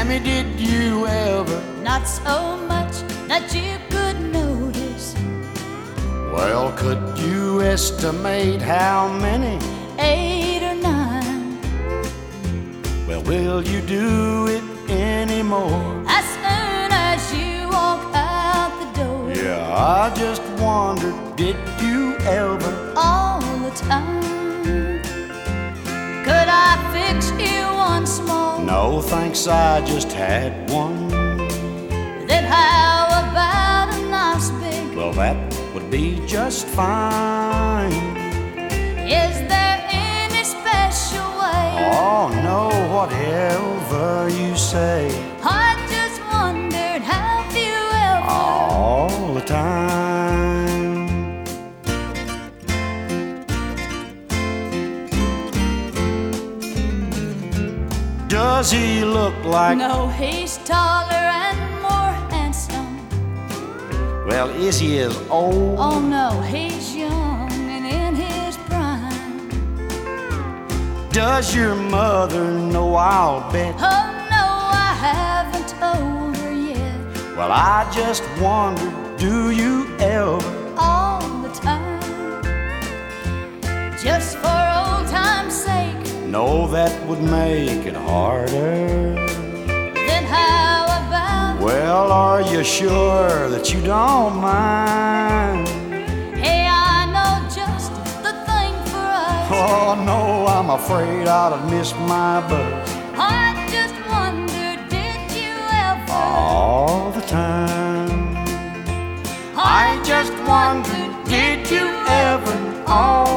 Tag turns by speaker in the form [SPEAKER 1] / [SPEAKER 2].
[SPEAKER 1] Sammy, did you ever?
[SPEAKER 2] Not so much that you could notice.
[SPEAKER 1] Well, could you estimate how many?
[SPEAKER 2] 8 or 9.
[SPEAKER 1] Well, will you do it anymore?
[SPEAKER 2] As soon as you walk out the door.
[SPEAKER 1] Yeah, I just wondered, did you ever?
[SPEAKER 2] All the time. Could I fix you once more?
[SPEAKER 1] No, thanks, I just had one.
[SPEAKER 2] Then how about a nice big?
[SPEAKER 1] Well, that would be just fine.
[SPEAKER 2] Is there any special way?
[SPEAKER 1] Oh, no, whatever you say.
[SPEAKER 2] I just wondered, have you ever?
[SPEAKER 1] All the time. Does he look like?
[SPEAKER 2] No, he's taller and more handsome.
[SPEAKER 1] Well, is he as old?
[SPEAKER 2] Oh no, he's young and in his prime.
[SPEAKER 1] Does your mother know? I'll bet.
[SPEAKER 2] Oh no, I haven't told her yet.
[SPEAKER 1] Well, I just wondered, do you ever?
[SPEAKER 2] All the time. Just for old time's sake.
[SPEAKER 1] No, that would make it harder.
[SPEAKER 2] Then how about?
[SPEAKER 1] Well, are you sure that you don't mind?
[SPEAKER 2] Hey, I know just the thing for us.
[SPEAKER 1] Oh, no, I'm afraid I'd have missed my bus.
[SPEAKER 2] I just wondered, did you ever?
[SPEAKER 1] All the time. I just wondered, did you ever? All